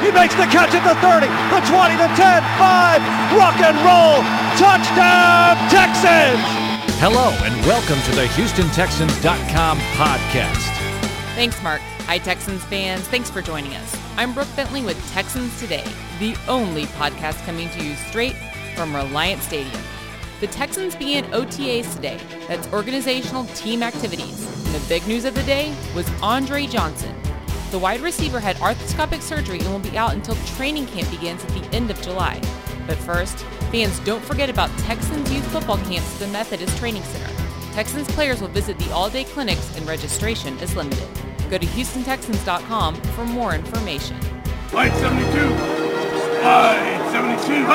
He makes the catch at the 30, the 20, the 10, 5. Rock and roll. Touchdown, Texans. Hello and welcome to the HoustonTexans.com podcast. Thanks, Mark. Hi, Texans fans. Thanks for joining us. I'm Brooke Bentley with Texans Today, the only podcast coming to you straight from Reliant Stadium. The Texans began OTAs today. That's organizational team activities. And the big news of the day was Andre Johnson. The wide receiver had arthroscopic surgery and will be out until training camp begins at the end of July. But first, fans, don't forget about Texans youth football camps at the Methodist Training Center. Texans players will visit the all-day clinics and registration is limited. Go to HoustonTexans.com for more information. Flight 72. Flight 72.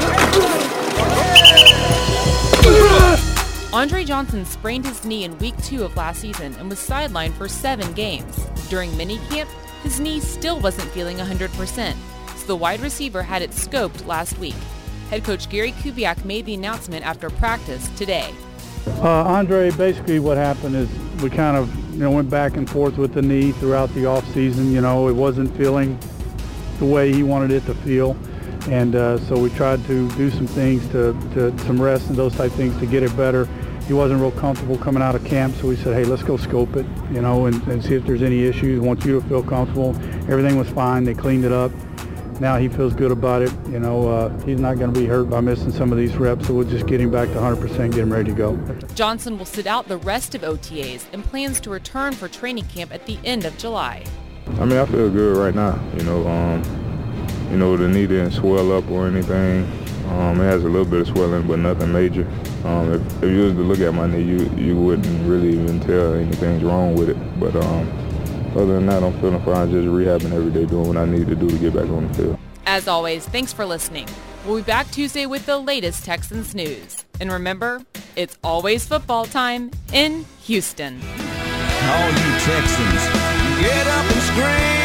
Andre Johnson sprained his knee in week 2 of last season and was sidelined for 7 games. During minicamp, his knee still wasn't feeling 100%, so the wide receiver had it scoped last week. Head coach Gary Kubiak made the announcement after practice today. Andre, basically what happened is we kind of went back and forth with the knee throughout the offseason. It wasn't feeling the way he wanted it to feel. And so we tried to do some things to some rest and those type things to get it better. He wasn't real comfortable coming out of camp, so we said, hey, let's go scope it, and see if there's any issues. We want you to feel comfortable. Everything was fine. They cleaned it up. Now he feels good about it. He's not going to be hurt by missing some of these reps, so we'll just get him back to 100%, get him ready to go. Johnson will sit out the rest of OTAs and plans to return for training camp at the end of July. I feel good right now. The knee didn't swell up or anything. It has a little bit of swelling, but nothing major. If you was to look at my knee, you wouldn't really even tell anything's wrong with it. But other than that, I'm feeling fine, just rehabbing every day, doing what I need to do to get back on the field. As always, thanks for listening. We'll be back Tuesday with the latest Texans news. And remember, it's always football time in Houston. All you Texans, get up and scream.